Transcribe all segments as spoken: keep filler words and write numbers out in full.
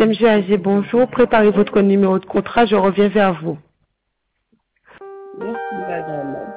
M G A G, bonjour. Préparez votre numéro de contrat, je reviens vers vous. Merci, madame.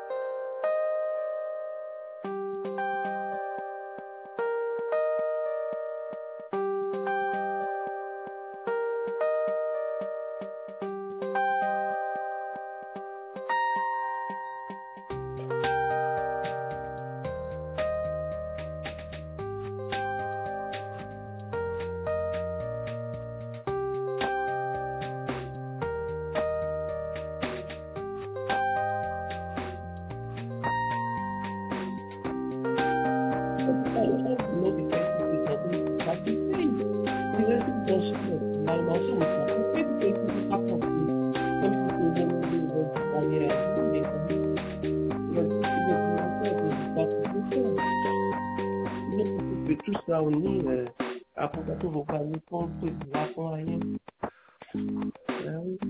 Tout ça, on est, euh, après ça, vous parlez pour pour rien. Ah oui.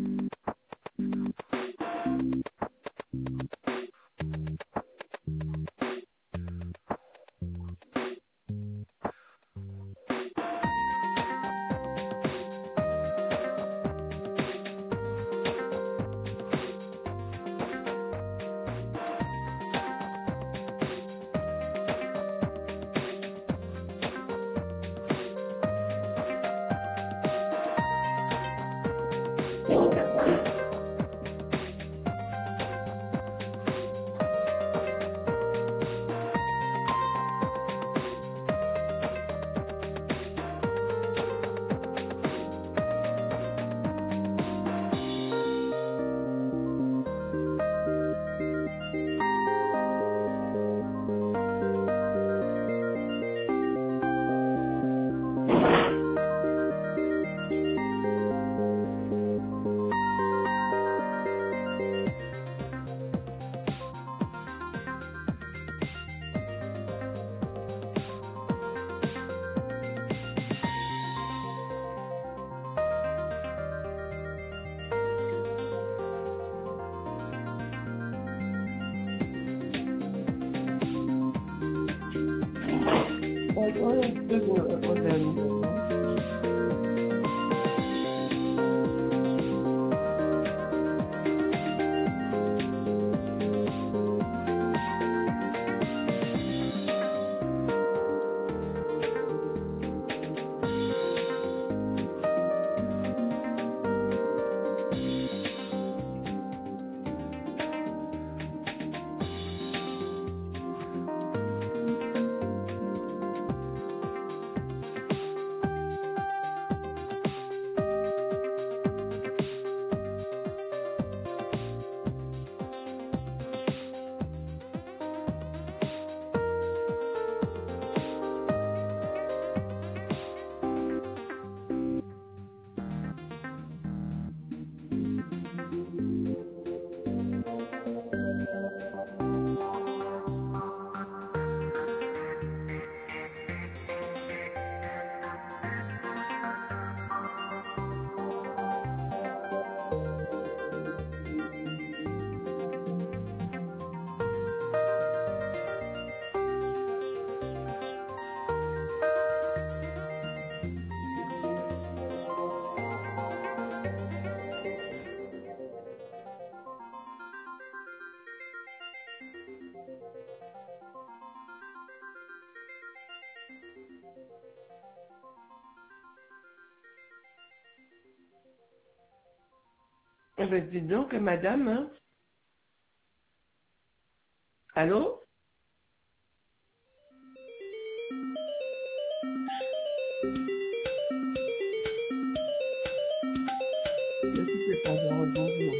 Eh ben, dis donc, madame, hein? Allô? Ne quittez pas, je rebondis.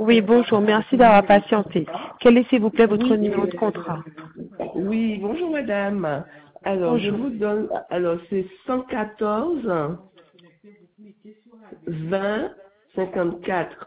Oui, bonjour, merci d'avoir patienté. Quel est, s'il vous plaît, votre Oui, numéro de contrat? oui, bonjour madame. Alors, je Bonjour. vous donne, alors c'est cent quatorze, vingt, cinquante-quatre.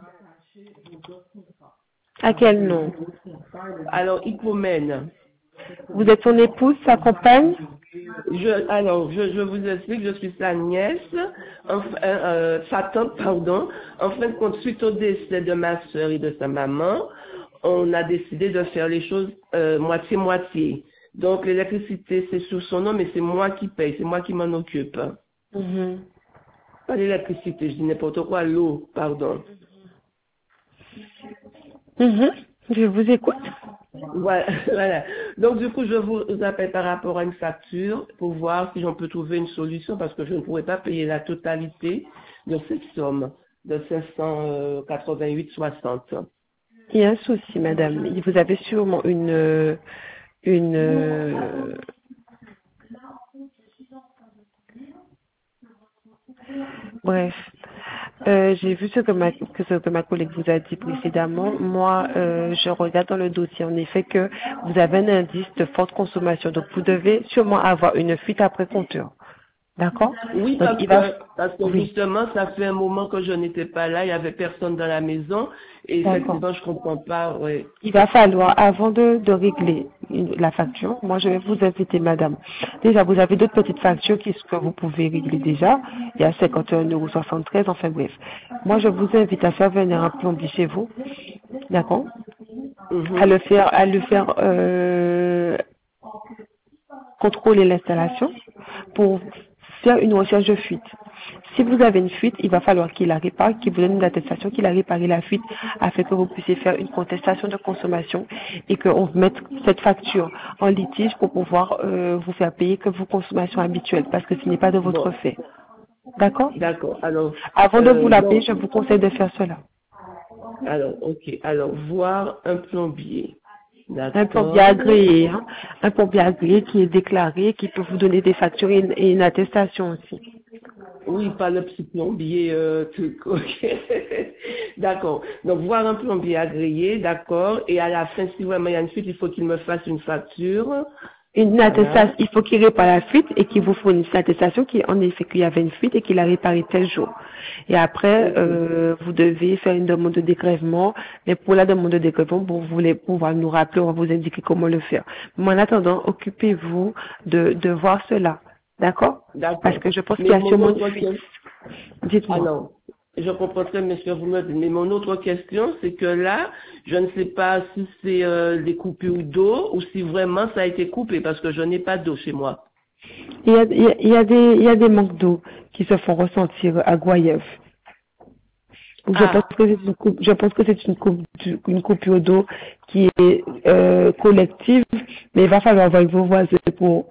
À quel nom? Alors, Hippomène. Vous êtes son épouse, sa compagne? Je, alors, je, je vous explique, je suis sa nièce, enfin, euh, sa tante, pardon. En fin de compte, suite au décès de ma soeur et de sa maman, on a décidé de faire les choses euh, moitié-moitié. Donc, l'électricité, c'est sous son nom, mais c'est moi qui paye, c'est moi qui m'en occupe. Mhm. Pas l'électricité, je dis n'importe quoi, l'eau, pardon. Mhm. Je vous écoute. Voilà, voilà. Donc, du coup, je vous appelle par rapport à une facture pour voir si j'en peux trouver une solution parce que je ne pourrais pas payer la totalité de cette somme de cinq cent quatre-vingt-huit virgule soixante. Il y a un souci, madame. Vous avez sûrement une, euh, une, euh, bref. Euh, j'ai vu ce que ma, que ce que ma collègue vous a dit précédemment. Moi, euh, je regarde dans le dossier en effet que vous avez un indice de forte consommation. Donc, vous devez sûrement avoir une fuite après compteur. D'accord? Oui, Donc, parce il va, que, parce que oui, justement, ça fait un moment que je n'étais pas là, il n'y avait personne dans la maison et d'accord. effectivement, je comprends pas, ouais. Il va falloir, avant de, de régler une- la facture, moi je vais vous inviter, madame. Déjà, vous avez d'autres petites factures qui, que vous pouvez régler déjà. Il y a cinquante et un euros soixante-treize, enfin bref. Moi, je vous invite à faire venir un plombier chez vous, d'accord? À Mhm. le faire, à le faire euh, contrôler l'installation pour faire une recherche de fuite. Si vous avez une fuite, il va falloir qu'il la répare, qu'il vous donne une attestation qu'il a réparé la fuite afin que vous puissiez faire une contestation de consommation et qu'on mette cette facture en litige pour pouvoir euh, vous faire payer que vos consommations habituelles parce que ce n'est pas de votre Bon, fait. D'accord? d'accord. Alors, Avant de vous euh, la payer, donc, je vous conseille de faire cela. alors, ok. Alors, voir un plombier. Un plombier D'accord. agréé, hein? Un plombier agréé qui est déclaré, qui peut vous donner des factures et une, et une attestation aussi. Oui, pas le petit plombier euh, truc, ok. D'accord. Donc, voir un plombier agréé, d'accord. Et à la fin, si vraiment il y a une fuite, il faut qu'il me fasse une facture. Une attestation, Voilà. il faut qu'il répare la fuite et qu'il vous fournisse une attestation qui en effet qu'il y avait une fuite et qu'il a réparé tel jour. Et après, Ok. euh, vous devez faire une demande de dégrèvement. Mais pour la demande de dégrèvement, vous voulez pouvoir nous rappeler, on va vous indiquer comment le faire. Mais en attendant, occupez-vous de, de voir cela. D'accord? Parce D'accord. que je pense qu'il Mais y a mon sûrement une autre fuite. question, ah Dites-moi. non, je comprends très bien ce que vous me dites, mais mon autre question, c'est que là, je ne sais pas si c'est euh, des coupures d'eau ou si vraiment ça a été coupé parce que je n'ai pas d'eau chez moi. Il y a, il y a, il y a des, il y a des manques d'eau qui se font ressentir à Goyave. Donc, je pense Ah, que c'est une coupe, je pense que c'est une coupe, une coupure d'eau qui est euh, collective, mais il va falloir voir avec vos voisins pour.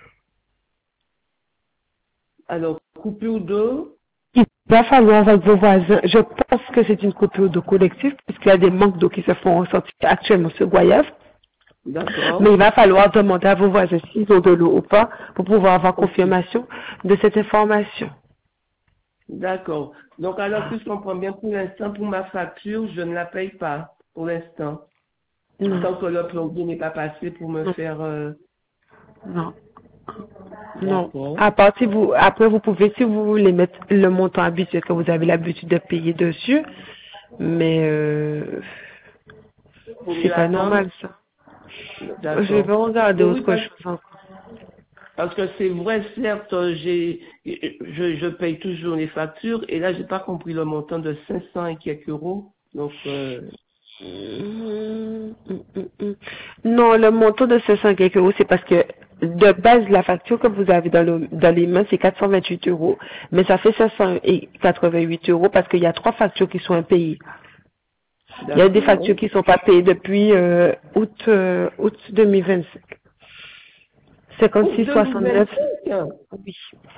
alors, coupure d'eau, Il va falloir voir avec vos voisins. Je pense que c'est une coupure d'eau collective puisqu'il y a des manques d'eau qui se font ressentir actuellement sur Goyave. Mais d'accord, il va falloir demander à vos voisins s'ils ont de l'eau ou pas pour pouvoir avoir ok, confirmation de cette information. d'accord. Donc alors, si je comprends bien, pour l'instant, pour ma facture, je ne la paye pas, pour l'instant. Non, Tant que le plombier n'est pas passé pour me non, faire, euh, non. Non. d'accord, À partir vous, après vous pouvez, si vous voulez mettre le montant habituel que vous avez l'habitude de payer dessus, mais euh, faut c'est mieux pas attendre, normal ça. Je vais d'accord. regarder Oui, oui, autre parce chose encore. Parce que c'est vrai, certes, j'ai, je, je paye toujours les factures et là, j'ai pas compris le montant de cinq cents et quelques euros. Donc, euh, Hum, hum, hum, hum. Non, le montant de cinq cents quelques euros, c'est parce que de base, la facture que vous avez dans, le, dans les mains, c'est quatre cent vingt-huit euros. Mais ça fait cinq cent quatre-vingt-huit euros parce qu'il y a trois factures qui sont impayées. Il y a des d'accord. factures qui ne sont pas payées depuis euh, août, euh, août deux mille vingt-cinq. Août cinquante-six soixante-neuf. deux mille vingt-cinq. Oui.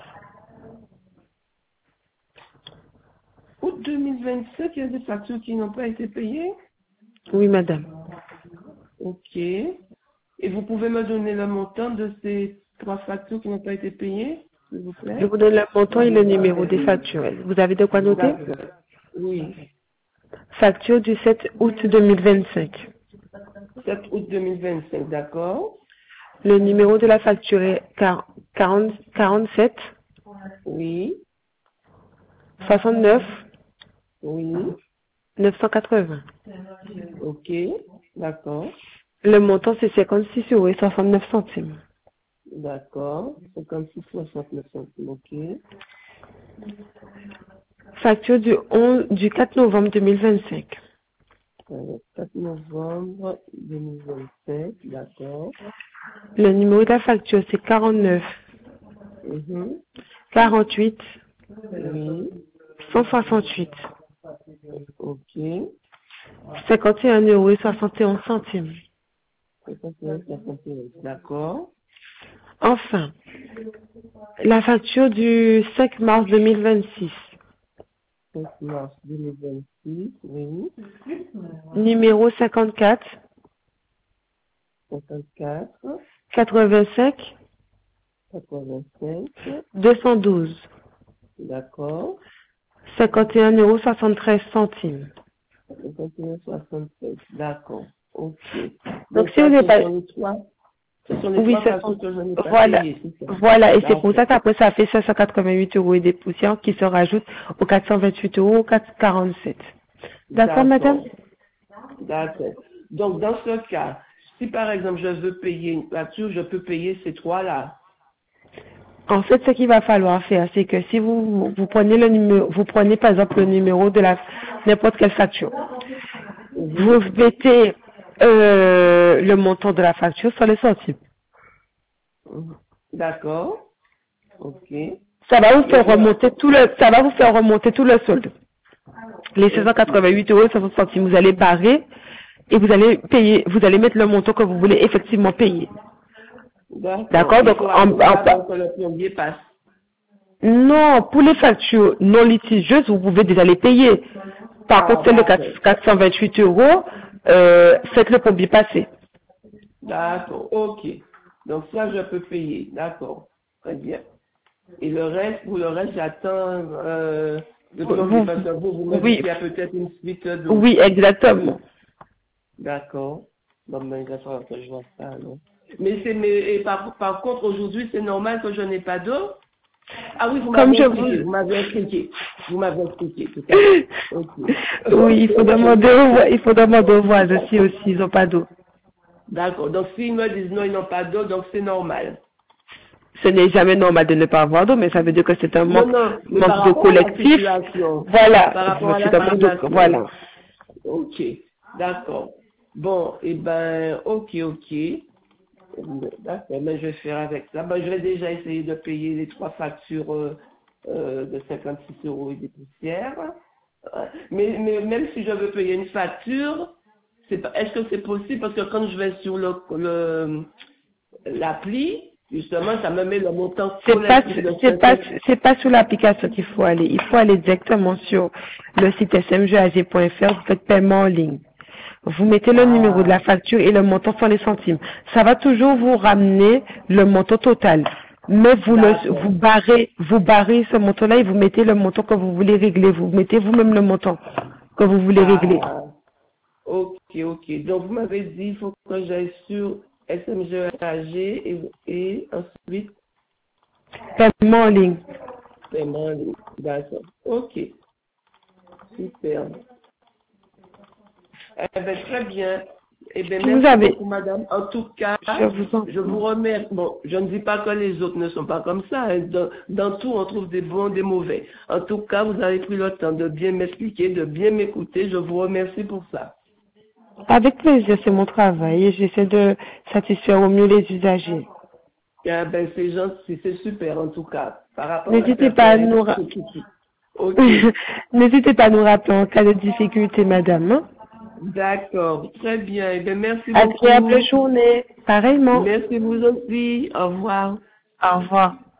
Août deux mille vingt-cinq, il y a des factures qui n'ont pas été payées. Oui, madame. Ok. Et vous pouvez me donner le montant de ces trois factures qui n'ont pas été payées, s'il vous Je plaît? vous donne le montant et le numéro des factures. Vous avez de quoi noter? D'accord. Oui. Facture du sept août deux mille vingt-cinq. sept août deux mille vingt-cinq, d'accord. Le numéro de la facture est quarante, quarante-sept, Oui, soixante-neuf, oui, neuf cent quatre-vingts. ok, d'accord, Le montant, c'est cinquante-six euros et soixante-neuf centimes. d'accord. cinquante-six soixante-neuf centimes, ok. Facture du onze, du quatre novembre deux mille vingt-cinq. Euh, quatre novembre deux mille vingt-cinq, d'accord. Le numéro de la facture, c'est quarante-neuf, Mhm, quarante-huit, oui, cent soixante-huit, ok. cinquante et un euros et soixante et onze centimes. cinquante et un soixante et un, d'accord. Enfin, la facture du cinq mars deux mille vingt-six. cinq mars deux mille vingt-six, oui. Numéro cinquante-quatre, cinquante-quatre, quatre-vingt-cinq, quatre-vingt-cinq, deux cent douze. d'accord. cinquante et un euros soixante-treize centimes. cinquante et un soixante-sept, d'accord. Ok. Donc Donc si vous ça, n'avez ce pas... sont les trois, ce sont les Oui, trois ce factures sont... que je n'ai pas Voilà. payées, c'est ça. Voilà, et c'est pour D'accord. ça qu'après ça fait cinq cent quatre-vingt-huit euros et des poussières qui se rajoutent aux quatre cent vingt-huit euros quatre cent quarante-sept. D'accord, madame? D'accord. D'accord. Donc dans ce cas, si par exemple je veux payer une facture, je peux payer ces trois-là. En fait, ce qu'il va falloir faire, c'est que si vous, vous prenez le numéro, vous prenez par exemple le numéro de la n'importe quelle facture, Mhm. vous mettez euh, le montant de la facture sur les centimes. Mhm. D'accord. Ok. Ça va vous Et faire je... remonter tout le, ça va vous faire remonter tout le solde. Les Ok. six cent quatre-vingt-huit euros et soixante centimes, vous allez barrer et vous allez payer, vous allez mettre le montant que vous voulez effectivement payer. D'accord. D'accord? Il Donc, faut en, attendre en- avant que le plombier passe. non, pour les factures non litigieuses, vous pouvez déjà les payer. Par Ah, contre, celle de d'accord. quatre cent vingt-huit euros, euh, faites-le pour bien passer. D'accord. Ok. Donc ça, je peux payer. D'accord. Très bien. Et le reste, pour le reste, j'attends euh, le plombier Vous, parce que vous, vous me dites oui, qu'il y a peut-être une suite d'eau. oui, exactement. D'accord. Bon, ben, il va falloir que je vois ça, non? Mais c'est, mais, et par, par contre, aujourd'hui, c'est normal que je n'ai pas d'eau? Ah oui, vous Comme m'avez je expliqué, vous vous... m'avez expliqué. Vous m'avez expliqué, tout à fait. Ok. Oui, il faut demander aux, voi- il faut demander aux voisins si aussi ils n'ont pas d'eau. D'accord. Donc, s'ils me disent non, ils n'ont pas d'eau, donc c'est normal. Ce n'est jamais normal de ne pas avoir d'eau, mais ça veut dire que c'est un Non, manque, non, mais par manque d'eau rapport à la collectif. situation. Voilà, Par rapport à c'est la un manque d'eau, situation. voilà. Ok, d'accord. Bon, et ben, ok, ok. D'accord, mais je vais faire avec ça. Ben, je vais déjà essayer de payer les trois factures euh, euh, de cinquante-six euros et des poussières. Euh, Mais, mais même si je veux payer une facture, c'est pas, est-ce que c'est possible? Parce que quand je vais sur le, le l'appli, justement, ça me met le montant C'est pas, collectif de c'est pas, cinquante. c'est pas sur l'application qu'il faut aller. Il faut aller directement sur le site s m g a g point f r, vous faites paiement en ligne. Vous mettez le numéro de Ah, la facture et le montant sur les centimes. Ça va toujours vous ramener le montant total. Mais vous le, vous d'accord. barrez, vous barrez ce montant-là et vous mettez le montant que vous voulez régler. Vous mettez vous-même le montant que vous voulez régler. Ah, ok, ok. Donc, vous m'avez dit, il faut que j'aille sur S M G A G et, et ensuite, Paiement en ligne. paiement en ligne. D'accord. Ok, super. Eh bien, très bien. Eh bien, Vous merci avez, beaucoup, madame. En tout cas, je vous en je vous remercie. Bon, je ne dis pas que les autres ne sont pas comme ça. hein. Dans, dans tout, on trouve des bons, des mauvais. En tout cas, vous avez pris le temps de bien m'expliquer, de bien m'écouter. Je vous remercie pour ça. Avec plaisir, c'est mon travail et j'essaie de satisfaire au mieux les usagers. Eh ben, c'est gentil, c'est super en tout cas. Par rapport à N'hésitez pas à certains nous, ra- critiques. Ok, n'hésitez pas à nous rappeler en cas de difficulté, madame. hein. d'accord, très bien. Eh bien, merci Agréable beaucoup. journée. Pareillement. Merci vous aussi. Au revoir. Au revoir.